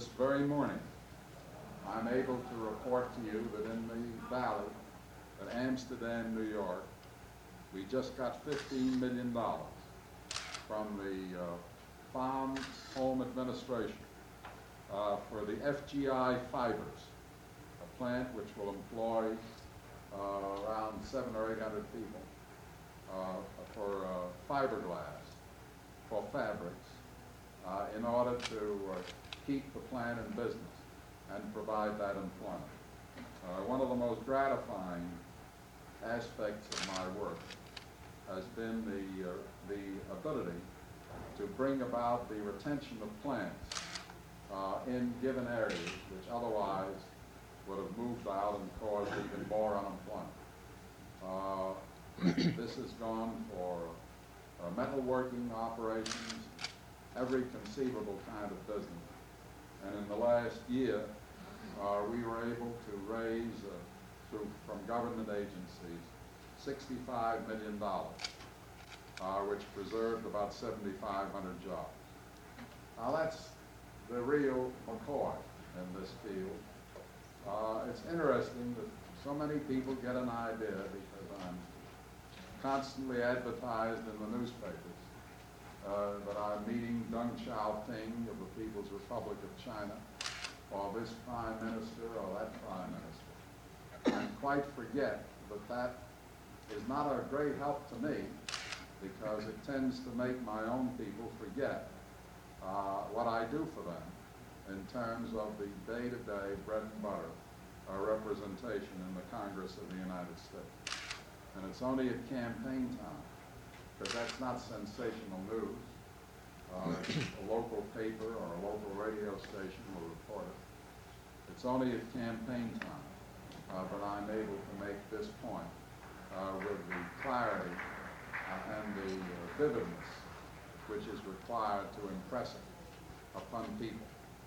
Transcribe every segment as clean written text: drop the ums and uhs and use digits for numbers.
This very morning, I'm able to report to you that in the valley at Amsterdam, New York, we just got $15 million from the Farm Home Administration for the FGI Fibers, a plant which will employ around 700 or 800 people for fiberglass, for fabrics, in order to keep the plant in business and provide that employment. One of the most gratifying aspects of my work has been the ability to bring about the retention of plants in given areas which otherwise would have moved out and caused even more unemployment. This has gone for metalworking operations, every conceivable kind of business. And in the last year, we were able to raise, from government agencies, $65 million, which preserved about 7,500 jobs. Now that's the real McCoy in this field. It's interesting that so many people get an idea because I'm constantly advertised in the newspapers that I'm meeting Deng Xiaoping of the People's Republic of China, or this prime minister or that prime minister, and quite forget that that is not a great help to me because it tends to make my own people forget what I do for them in terms of the day-to-day bread and butter representation in the Congress of the United States. And it's only at campaign time, because that's not sensational news. A local paper or a local radio station will report it. It's only at campaign time that I'm able to make this point with the clarity and the vividness which is required to impress it upon people.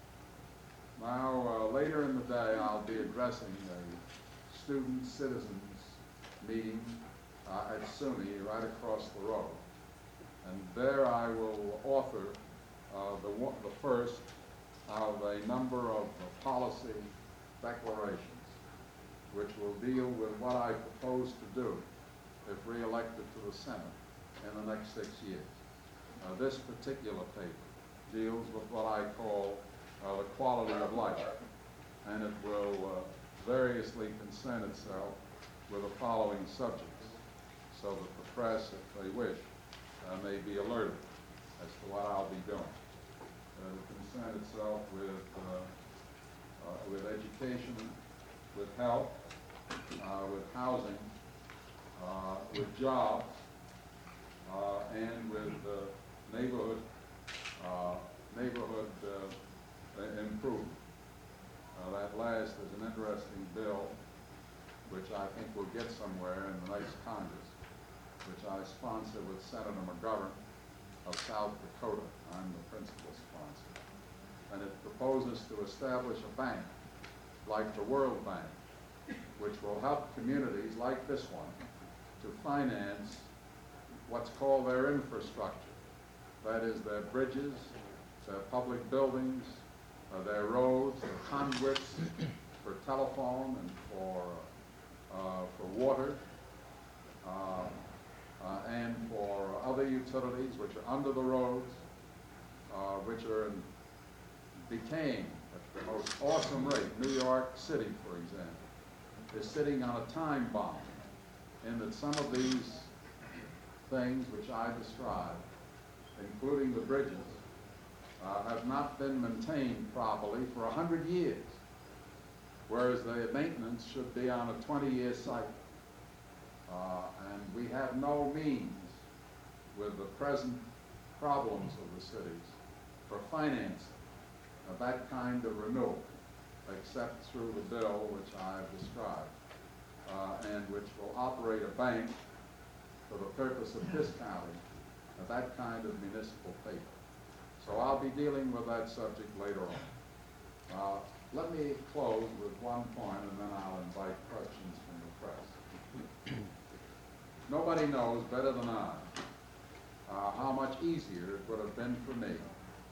Now, later in the day, I'll be addressing a student-citizens meeting at SUNY right across the road. And there I will author the first of a number of policy declarations which will deal with what I propose to do if re-elected to the Senate in the next 6 years. This particular paper deals with what I call the quality of life, and it will variously concern itself with the following subjects, so that the press, if they wish, may be alerted as to what I'll be doing. It will concern itself with education, with health, with housing, with jobs, and with neighborhood improvement. That last is an interesting bill which I think will get somewhere in the next Congress, which I sponsor with Senator McGovern of South Dakota. I'm the principal sponsor. And it proposes to establish a bank like the World Bank, which will help communities like this one to finance what's called their infrastructure. That is, their bridges, their public buildings, their roads, their conduits for telephone and for water, and for other utilities which are under the roads, which are in decaying at the most awesome rate. New York City, for example, is sitting on a time bomb in that some of these things which I described, including the bridges, have not been maintained properly for 100 years, whereas the maintenance should be on a 20-year cycle. And we have no means, with the present problems of the cities, for financing that kind of renewal, except through the bill which I've described, and which will operate a bank for the purpose of discounting that kind of municipal paper. So I'll be dealing with that subject later on. Let me close with one point, and then I'll invite questions from the press. Nobody knows better than I how much easier it would have been for me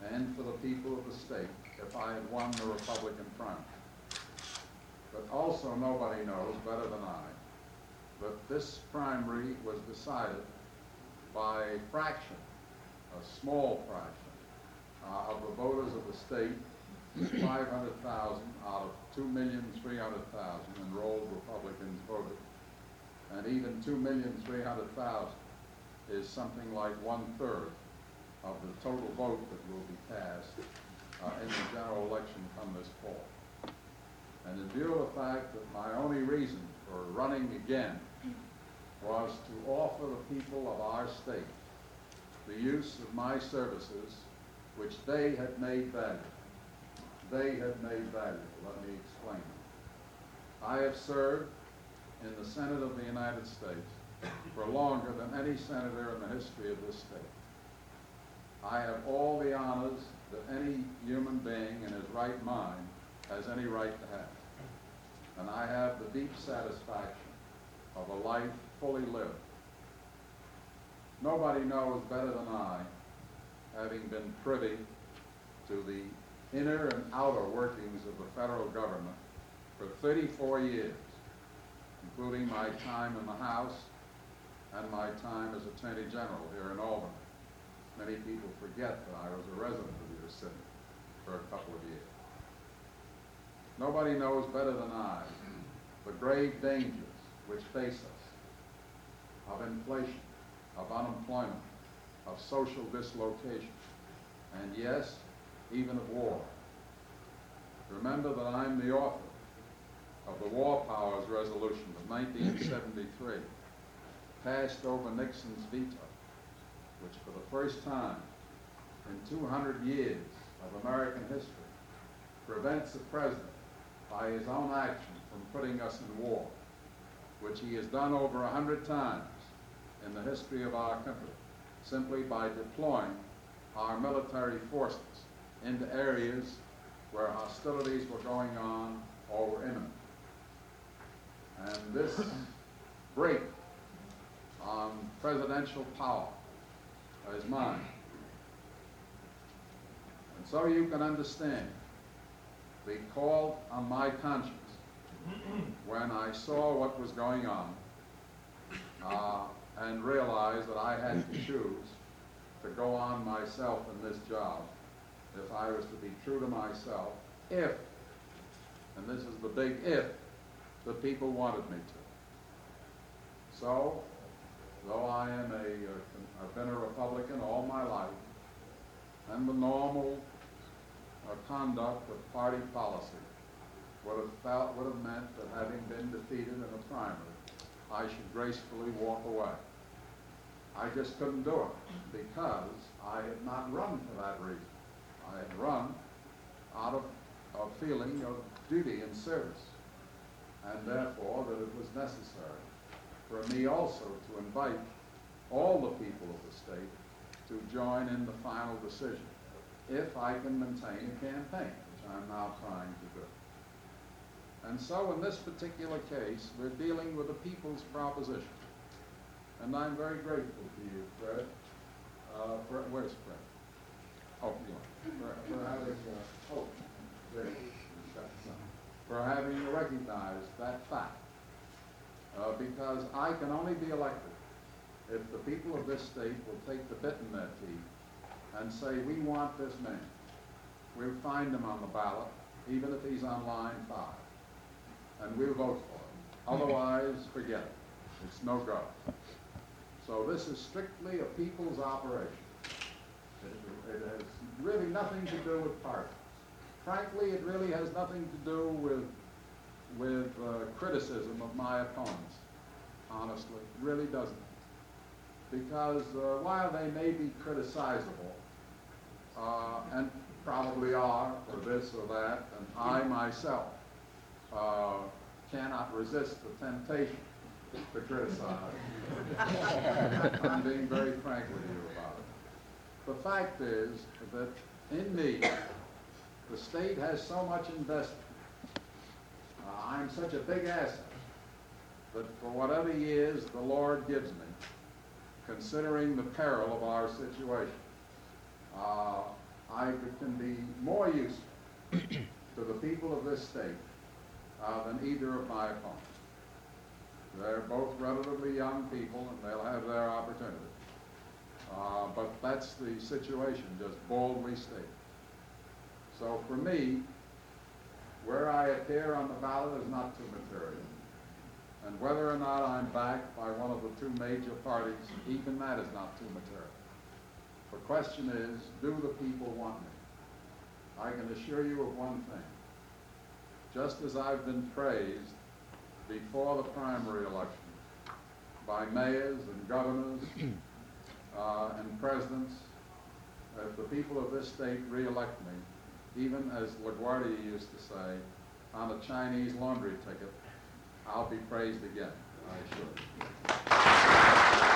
and for the people of the state if I had won the Republican primary. But also nobody knows better than I that this primary was decided by a fraction, a small fraction, of the voters of the state, 500,000 out of 2,300,000 enrolled Republicans voted. And even 2,300,000 is something like 1/3 of the total vote that will be cast in the general election come this fall. And in view of the fact that my only reason for running again was to offer the people of our state the use of my services, which they had made valuable. They had made valuable. Let me explain. I have served in the Senate of the United States for longer than any senator in the history of this state. I have all the honors that any human being in his right mind has any right to have. And I have the deep satisfaction of a life fully lived. Nobody knows better than I, having been privy to the inner and outer workings of the federal government for 34 years, including my time in the House and my time as Attorney General here in Albany. Many people forget that I was a resident of your city for a couple of years. Nobody knows better than I the grave dangers which face us of inflation, of unemployment, of social dislocation, and yes, even of war. Remember that I'm the author of the War Powers Resolution of 1973, passed over Nixon's veto, which for the first time in 200 years of American history prevents the president by his own action from putting us in war, which he has done over 100 times in the history of our country, simply by deploying our military forces into areas where hostilities were going on or were imminent. And this break on presidential power is mine. And so you can understand the call on my conscience when I saw what was going on and realized that I had to choose to go on myself in this job if I was to be true to myself, if, and this is the big if, the people wanted me to. So, though I am I've been a Republican all my life, and the normal conduct of party policy would have meant that having been defeated in a primary, I should gracefully walk away. I just couldn't do it because I had not run for that reason. I had run out of a feeling of duty and service, and therefore that it was necessary for me also to invite all the people of the state to join in the final decision, if I can maintain a campaign, which I'm now trying to do. And so in this particular case, we're dealing with a people's proposition. And I'm very grateful to you, Fred. Where's Fred? Oh, yeah. For having, for having recognized that fact. Because I can only be elected if the people of this state will take the bit in their teeth and say, we want this man. We'll find him on the ballot, even if he's on line 5. And we'll vote for him. Otherwise, forget it. It's no go. So this is strictly a people's operation. It has really nothing to do with parties. Frankly, it really has nothing to do with criticism of my opponents. Honestly, it really doesn't. Because while they may be criticizable, and probably are for this or that, and I myself cannot resist the temptation to criticize. I'm being very frank with you about it. The fact is that in me, the state has so much invested. I'm such a big asset that for whatever years the Lord gives me, considering the peril of our situation, I can be more useful to the people of this state than either of my opponents. They're both relatively young people, and they'll have their opportunity. But that's the situation, just boldly stated. So for me, where I appear on the ballot is not too material. And whether or not I'm backed by one of the two major parties, even that is not too material. The question is, do the people want me? I can assure you of one thing. Just as I've been praised before the primary election by mayors and governors and presidents, if the people of this state re-elect me, even as LaGuardia used to say, on a Chinese laundry ticket, I'll be praised again, I assure you.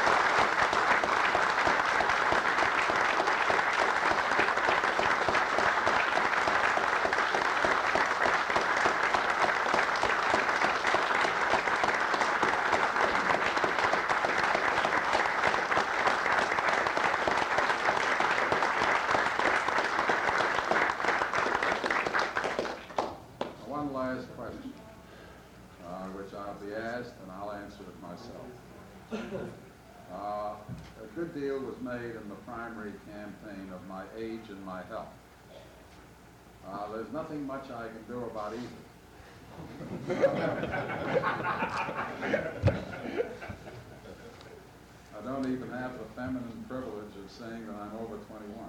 One last question, which I'll be asked, and I'll answer it myself. A good deal was made in the primary campaign of my age and my health. There's nothing much I can do about either. I don't even have the feminine privilege of saying that I'm over 21.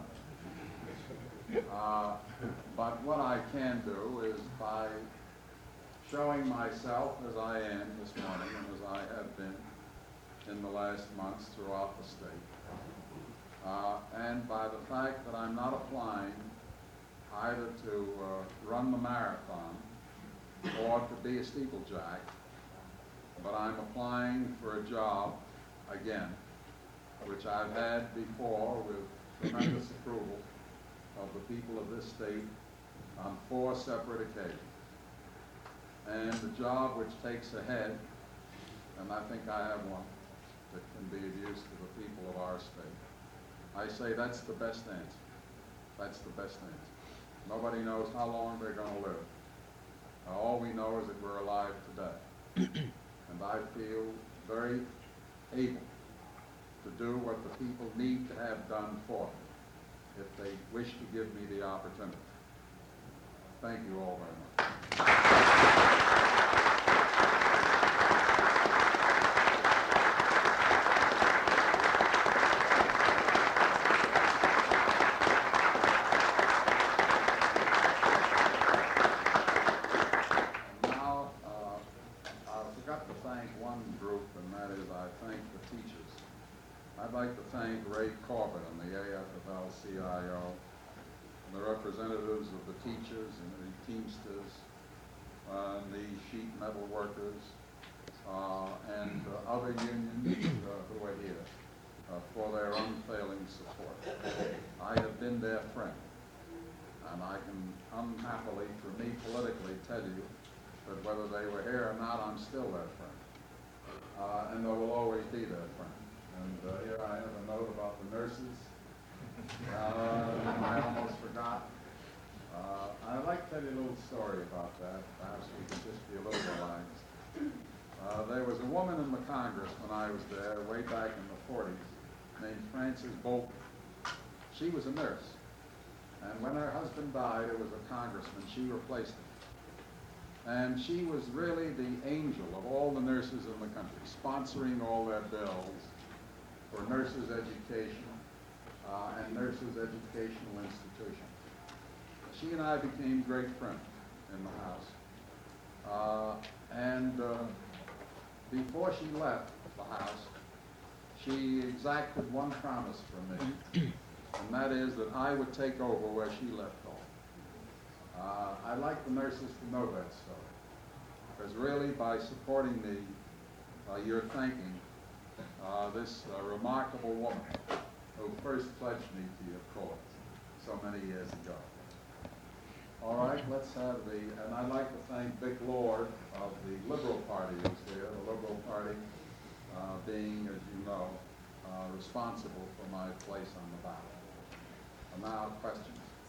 But what I can do is by showing myself as I am this morning and as I have been in the last months throughout the state, and by the fact that I'm not applying either to run the marathon or to be a steeplejack, but I'm applying for a job again, which I've had before with tremendous approval of the people of this state on 4 separate occasions. And the job which takes ahead, and I think I have one that can be of use to the people of our state. I say that's the best answer. That's the best answer. Nobody knows how long they're going to live. All we know is that we're alive today. And I feel very able to do what the people need to have done for them if they wish to give me the opportunity. Thank you all very much. Now, I forgot to thank one group, and that is I thank the teachers. I'd like to thank Ray Corbett and the AFL-CIO, and the representatives of the teachers and the Teamsters, and the sheet metal workers, and other unions who are here for their unfailing support. I have been their friend, and I can unhappily, for me politically, tell you that whether they were here or not, I'm still their friend, and they will always be their friend. And here I have a note about the nurses. I almost forgot. I'd like to tell you a little story about that. Perhaps we can just be a little relaxed. There was a woman in the Congress when I was there, way back in the 40s, named Frances Bolton. She was a nurse. And when her husband died, it was a congressman. She replaced him. And she was really the angel of all the nurses in the country, sponsoring all their bills for nurses' education and nurses' educational institutions. She and I became great friends in the house. Before she left the house, she exacted one promise from me, and that is that I would take over where she left off. I'd like the nurses to know that story, because really by supporting me, you're thanking this remarkable woman who first pledged me to your cause so many years ago. All right, let's have and I'd like to thank Vic Lord of the Liberal Party who's here, the Liberal Party being, as you know, responsible for my place on the ballot. And now questions.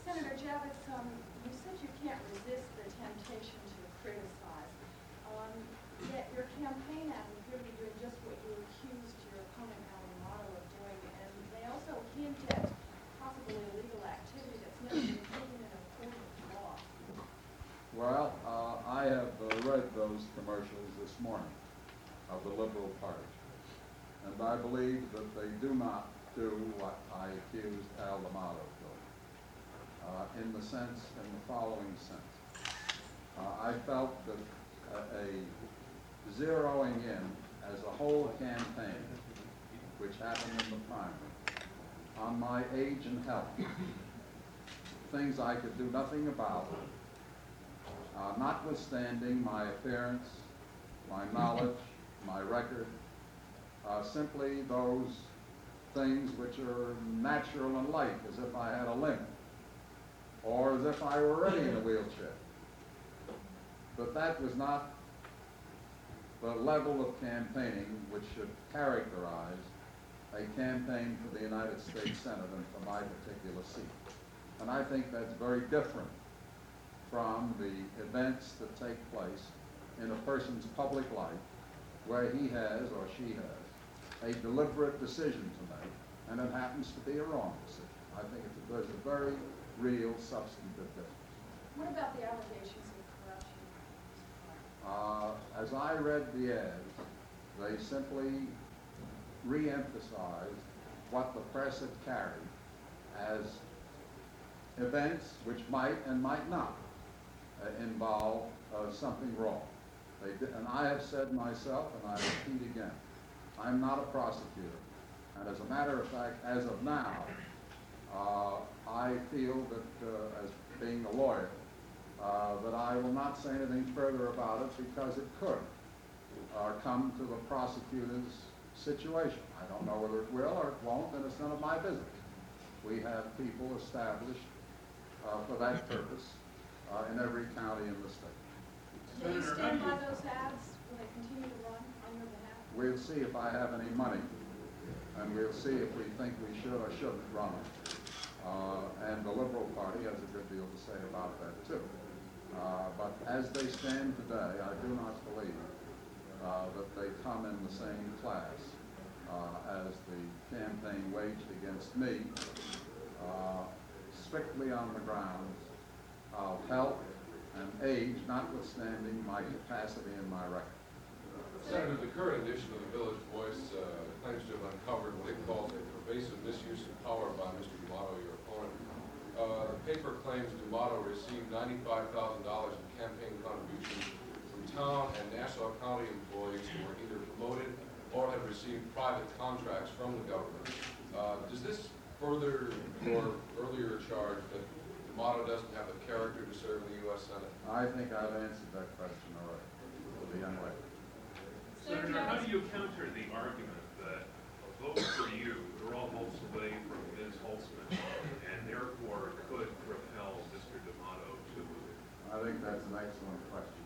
Senator Javits, you said you can't resist the temptation to criticize. Yet your campaign ad would really be doing just what you accused your opponent, Al D'Amato, of doing, and they also hint at possibly illegal activity that's never been proven in a court of law. Well, I have read those commercials this morning of the Liberal Party, and I believe that they do not do what I accused Al D'Amato of doing, in the following sense. I felt that a zeroing in as a whole campaign, which happened in the primary, on my age and health, things I could do nothing about, notwithstanding my appearance, my knowledge, my record, simply those things which are natural in life, as if I had a limp, or as if I were already in a wheelchair. But that was not the level of campaigning which should characterize a campaign for the United States Senate and for my particular seat. And I think that's very different from the events that take place in a person's public life where he has or she has a deliberate decision to make, and it happens to be a wrong decision. I think there's a very real substantive difference. What about the allegations of corruption? As I read the ads, they simply re-emphasized what the press had carried as events which might and might not involve something wrong. They did, and I have said myself, and I repeat again, I'm not a prosecutor. And as a matter of fact, as of now, I feel that as being a lawyer, that I will not say anything further about it because it could come to the prosecutor's situation. I don't know whether it will or it won't, and it's none of my business. We have people established for that purpose in every county in the state. Will you stand by those ads? Will they continue to run on your behalf? We'll see if I have any money, and we'll see if we think we should or shouldn't run them. And the Liberal Party has a good deal to say about that, too. But as they stand today, I do not believe that they come in the same class as the campaign waged against me, strictly on the grounds of health and age, notwithstanding my capacity and my record. Senator, the current edition of the Village Voice claims to have uncovered what it calls a pervasive misuse of power by Mr. D'Amato, your opponent. The paper claims D'Amato received $95,000 in campaign contributions from town and Nassau County employees who were either promoted or had received private contracts from the government. Does this further your earlier charge that D'Amato doesn't have the character to serve in the U.S. Senate? I think I've answered that question already to the young lady. Senator, how do you counter the argument that a vote for you draw votes away from Ms. Holtzman and therefore could propel Mr. D'Amato to move? I think that's an excellent question.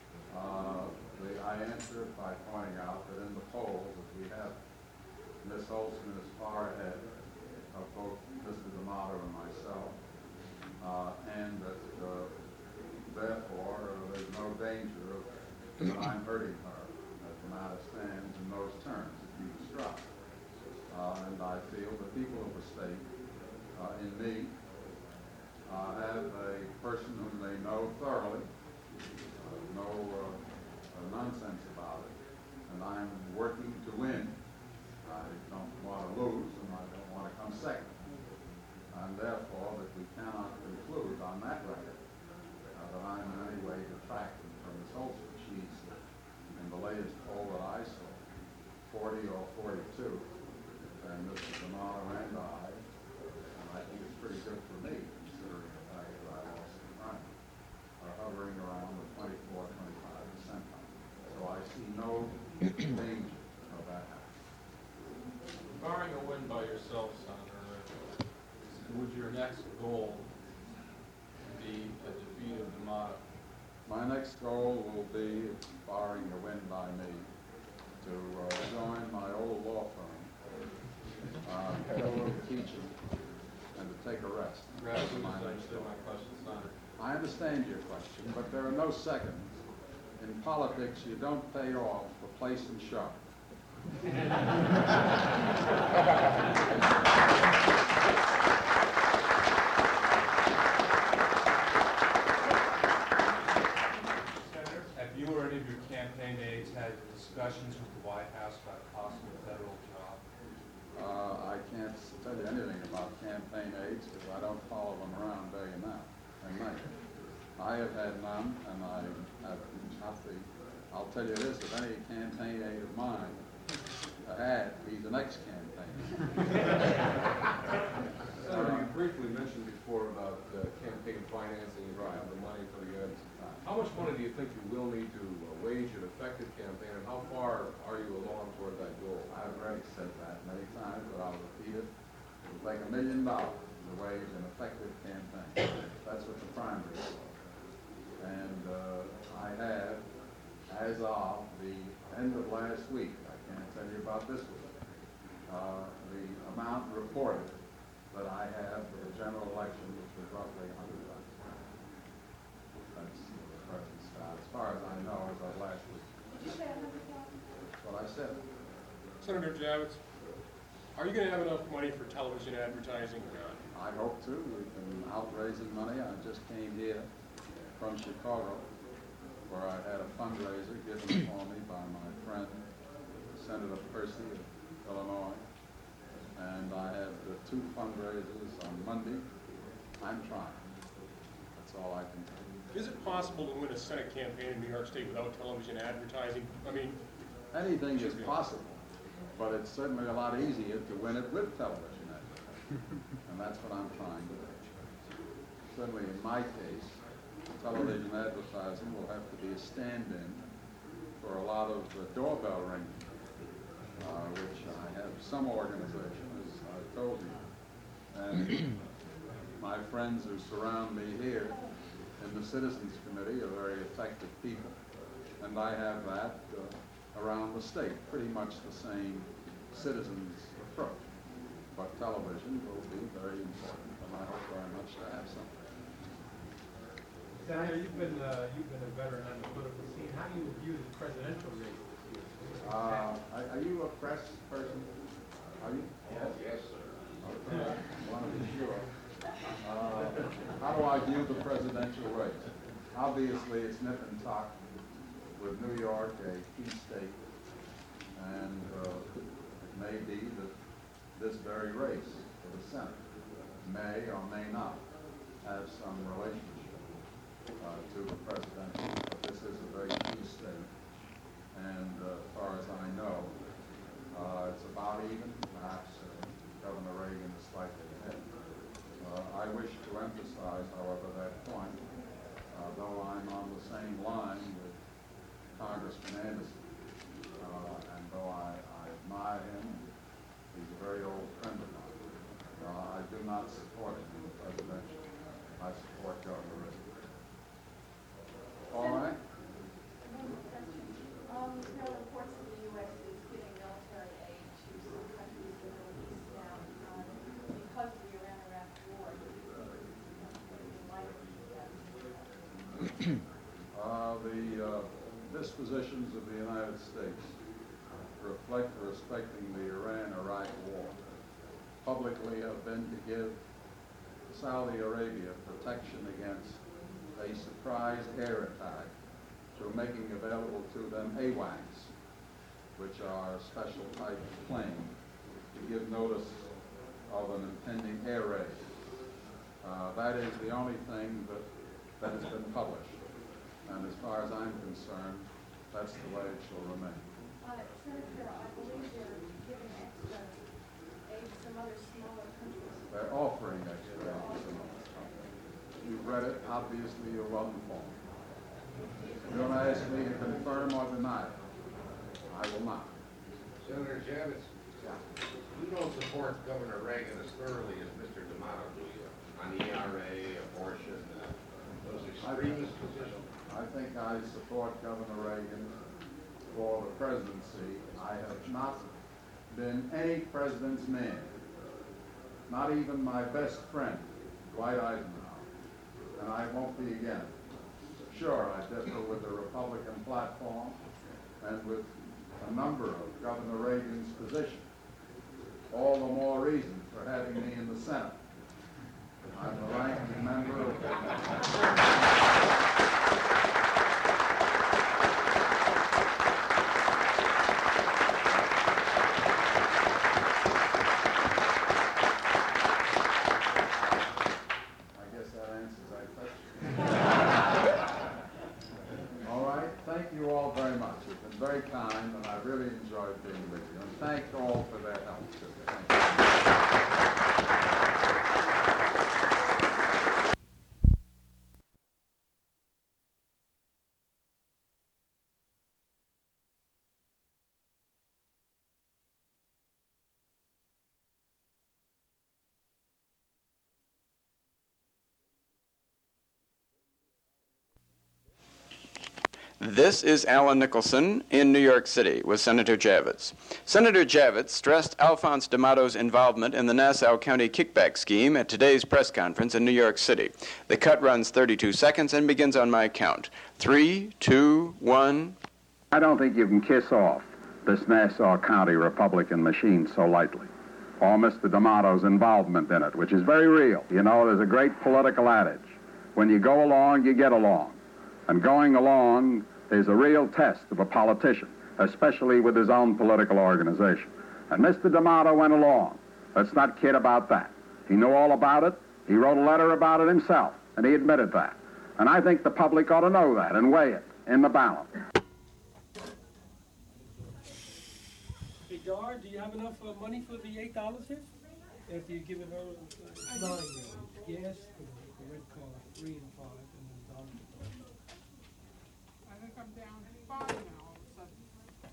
I answer it by pointing out that in the polls that we have, Ms. Holtzman is far ahead of both Mr. D'Amato and myself, and that therefore there's no danger of that I'm hurting her as the matter stands in those terms that you described. And I feel the people of the state, in me, have a person whom they know thoroughly, no nonsense about it, and I'm working to win. I don't want to lose, and I don't want to come second. And therefore, that we cannot conclude on that record that I'm in any way detracting from Ms. Holtzman. She's, in the latest poll that I saw, 40 or 42, and Mr. D'Amato and I think it's pretty good for me, considering the fact that I lost the primary, are hovering around the 24, 25% mark. So I see no danger of that happening. Barring a win by yourself, Senator, would your next goal be a defeat of D'Amato? My next goal will be, barring a win by me, to join my old law firm, Kellogg Teaching, and to take a rest. Rather than understood my question, Senator. I understand your question, but there are no seconds. In politics, you don't pay off for place and show. Have you or any of your campaign aides had discussions with the White House about a possible federal job? I can't tell you anything about campaign aides because I don't follow them around day and night. I have had none, and I have not the. I'll tell you this: if any campaign aide of mine had, he's an ex-campaign. Senator, you briefly mentioned before about campaign financing and the money for the ads. How much money do you think you will need to wage an effective campaign, and how far are you along toward that goal? I've already said that many times, but I'll repeat it. It would take $1 million to wage an effective campaign. That's what the primary is. And I have, as of the end of last week, I can't tell you about this week, the amount reported that I have for the general election, which was roughly $100,000. That's the present status, as far as I know, as of last week. Did you say 100,000? That's what I said. Senator Javits, are you going to have enough money for television advertising or not? I hope to. We've been out raising money. I just came here from Chicago, where I had a fundraiser given for me by my friend, Senator Percy of Illinois. And I have the 2 fundraisers on Monday. I'm trying. That's all I can do. Is it possible to win a Senate campaign in New York State without television advertising? I mean, Anything is possible, but it's certainly a lot easier to win it with television advertising. And that's what I'm trying to do. Certainly in my case, television advertising will have to be a stand-in for a lot of the doorbell ringing, which I have some organization, as I told you. And my friends who surround me here in the Citizens Committee are very effective people. And I have that around the state, pretty much the same citizens approach. But television will be very important, and I hope very much to have something. Senator, you've been a veteran on the political scene. How do you view the presidential race this year? Are you a press person? Are you? Yes, sir. Okay. I want to be sure. How do I view the presidential race? Obviously, it's nip and tuck with New York a key state, and it may be that this very race for the Senate may or may not have some relationship to the presidential. But this is a very key state, and as far as I know, it's about even. Perhaps Governor Reagan is slightly ahead. I wish to emphasize, however, that point, though I'm on the same line with Congressman Anderson, and though I admire him, he's a very old friend of mine, I do not support him in the presidential. I support Governor Reagan. All right? There are reports that the U.S. is giving military aid to some countries in the Middle East now because of the Iran-Iraq war. Do you think this is something in light of The dispositions of the United States reflect respecting the Iran-Iraq war publicly have been to give Saudi Arabia protection against a surprise air attack through making available to them AWACS, which are a special type of plane to give notice of an impending air raid. That is the only thing that has been published. And as far as I'm concerned, that's the way it shall remain. Senator, I believe they're giving extra aid to some other smaller countries. They're offering extra aid to some other countries. You've read it, obviously you're well informed. You're going to ask me to confirm or deny it. I will not. Senator Javits, you don't support Governor Reagan as thoroughly as Mr. D'Amato, do you? On the ERA, abortion, those extremist positions? I think I support Governor Reagan for the presidency. I have not been any president's man not even my best friend, Dwight Eisenhower, and I won't be again. Sure, I differ with the Republican platform and with a number of Governor Reagan's positions. All the more reason for having me in the Senate. I'm the ranking member of very kind, and I really enjoyed being with you. And thank all for their help, too. This is Alan Nicholson in New York City with Senator Javits. Senator Javits stressed Alphonse D'Amato's involvement in the Nassau County kickback scheme at today's press conference in New York City. The cut runs 32 seconds and begins on my count. 3, 2, 1. I don't think you can kiss off this Nassau County Republican machine so lightly, or Mr. D'Amato's involvement in it, which is very real. You know, there's a great political adage. When you go along, you get along. And going along is a real test of a politician, especially with his own political organization. And Mr. D'Amato went along. Let's not kid about that. He knew all about it. He wrote a letter about it himself, and he admitted that. And I think the public ought to know that and weigh it in the balance. Hey, Dar, do you have enough money for the $8 here? After you give it her 9, yes, the red car, 3 and 5, and then $1. I think I'm down 5 now all of a sudden.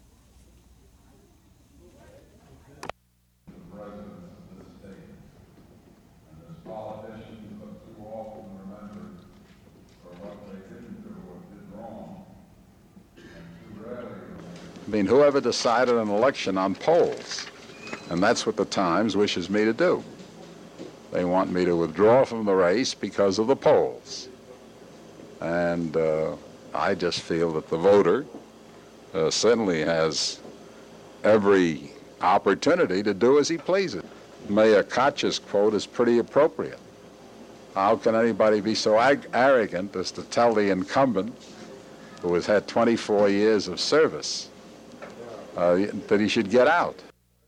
The presidents of this state and as politicians but too often remembered for what they didn't do or did wrong, and too rarely. I mean, whoever decided an election on polls, and that's what the Times wishes me to do. They want me to withdraw from the race because of the polls. And I just feel that the voter certainly has every opportunity to do as he pleases. Mayor Koch's quote is pretty appropriate. How can anybody be so arrogant as to tell the incumbent, who has had 24 years of service, that he should get out?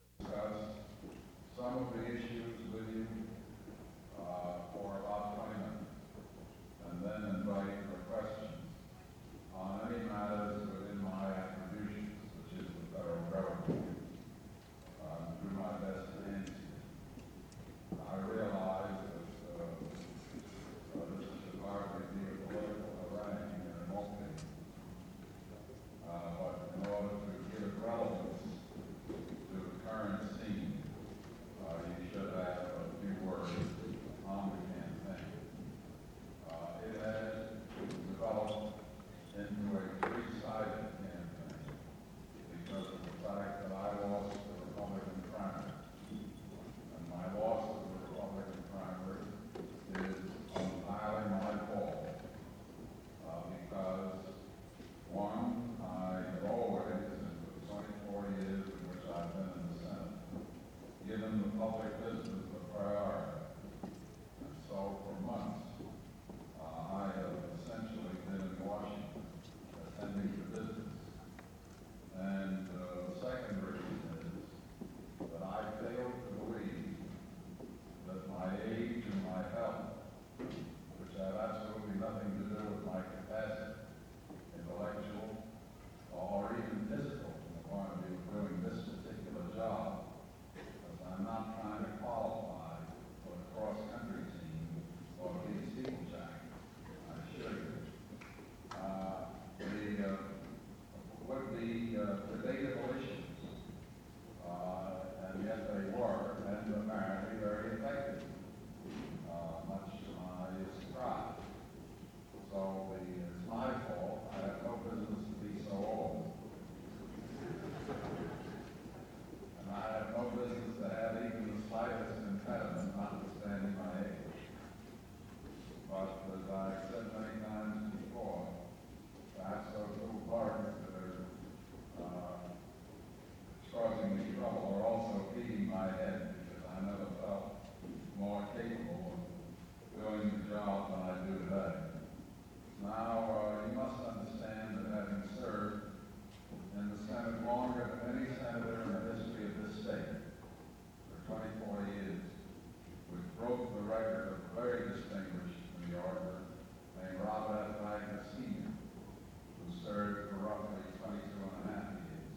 Some of the issues with you for about 20 minutes, and then invite for questions on any matters within my attributions, which is the federal government. Do my best to answer. I realize that this should hardly be a political harangue, and it won't be. But in order to give relevance to I said many times before, perhaps those little bargains that are causing me trouble are also feeding my head, because I never felt more capable of doing the job than I do today. Now, you must understand that having served in the Senate longer than any senator in the history of this state, for 24 years, which broke the record of a very distinguished New Yorker named Robert F. Wagner Sr., who served for roughly 22 and a half years.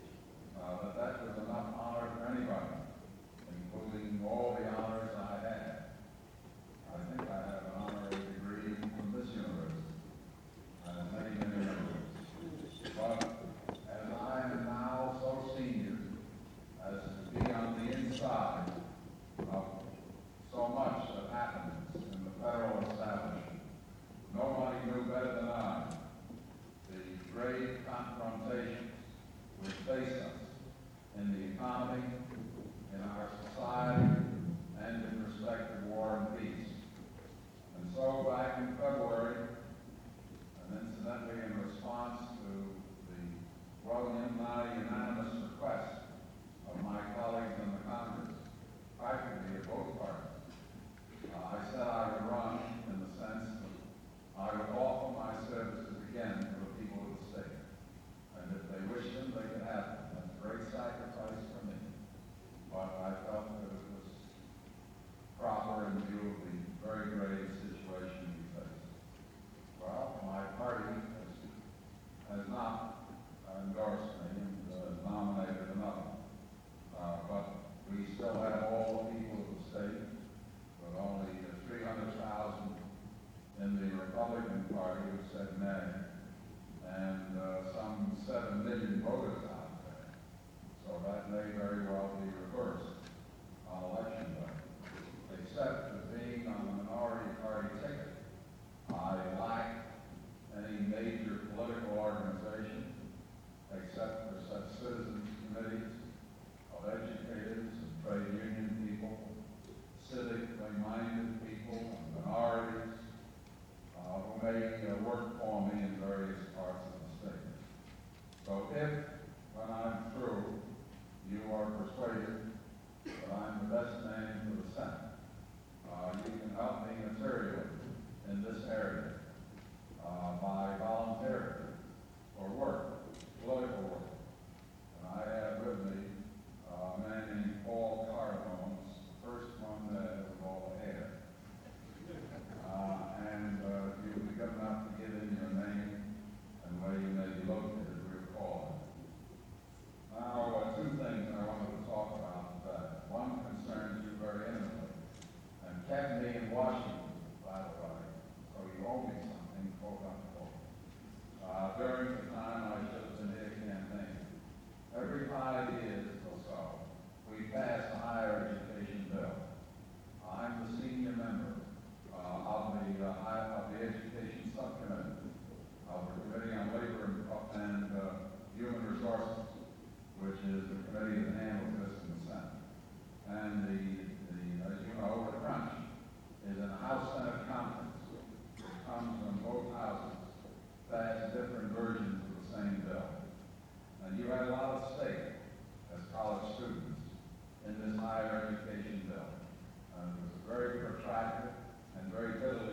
That was enough honor for anybody, including all the honors I had. I think I have an honorary degree from this university, and many, many others. But as I am now so senior as to be on the inside of so much that happens in the federal establishment, nobody knew better than I the grave confrontations which face us in the economy, in our society, and in respect to war and peace. And so back in February, and incidentally in response to the unanimous request of my colleagues in the Congress, practically of both parties, I said I would run in the sense that I would offer my services again to the people of the state. And if they wished them, they could have them. That's a great sacrifice for me. But I felt that it was proper in view of the very grave situation we face. Well, my party has not endorsed me and nominated another. But we still have all the people of the state, with only 300,000 in the Republican Party who said nay, and some 7 million voters out there. So that may very well be reversed on election day. Except that being on the minority party ticket, I lack any major political organization except for such citizens committees of educators and trade union people, civically minded people, and minorities who may work for me in various parts of the state. So if, when I'm through, you are persuaded that I'm the best man for the Senate, you can help me materially in this area by volunteering for work, political work. And I have with me a man named Paul Cardone, the first one with all the hair. And if you would be good enough to give in your name and where you may be located, we'll call it. Now, two things I wanted to talk about today. One concerns you very intimately, and kept me in Washington, by the way, so you owe me something, quote unquote. During the time I should have been here campaigning. Every 5 years or so, we pass a higher education bill. I'm the senior member of the Education Subcommittee of the Committee on Labor and Human Resources, which is the committee that handles this in the Senate. And as you know, the crunch is in a House-Senate conference, which comes from both houses, pass different versions of the same bill. And you had a lot of stake as college students in this higher education bill. And it was very protracted and very bitterly